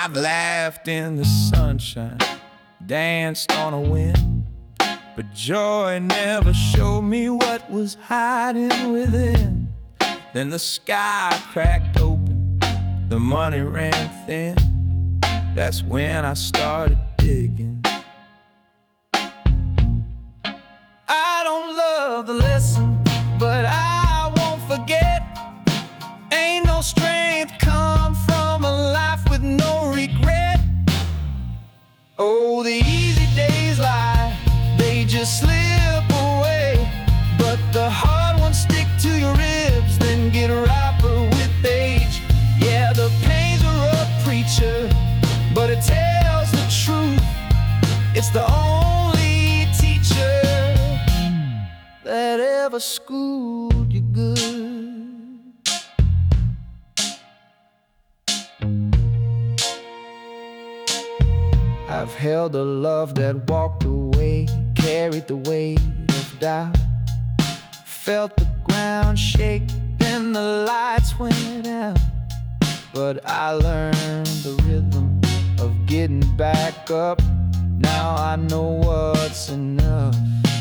I've laughed in the sunshine, danced on a wind, but joy never showed me what was hiding within. Then the sky cracked open, the money ran thin. That's when I started digging. I don't love the lesson, but I won't forget. Ain't no strength come from a life with no regret. Oh, the easy days lie, they just slip away, but the hard ones stick to your ribs, then get riper with age. Yeah, the pain's a rough preacher, but it tells the truth. It's the only teacher that ever schooled you good. I've held a love that walked away, carried the weight of doubt, felt the ground shake, then the lights went out. But I learned the rhythm of getting back up. Now I know what's enough.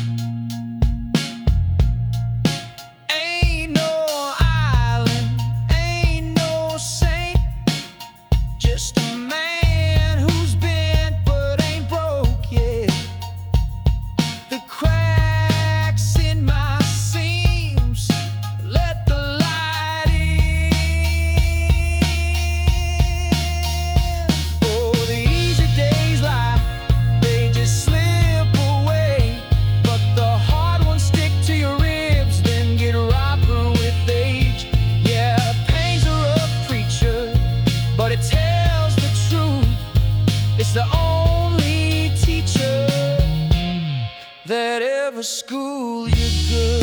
Ain't no island, ain't no saint, just a man who's bent but ain't broke yet. The cracks in my seams, let the light in. Oh, the easy days lie, they just slip away, but the hard ones stick to your ribs, then get riper with age. Yeah, pain's a rough preacher, but it tells the truth. It's the only teacher that ever schooled you good.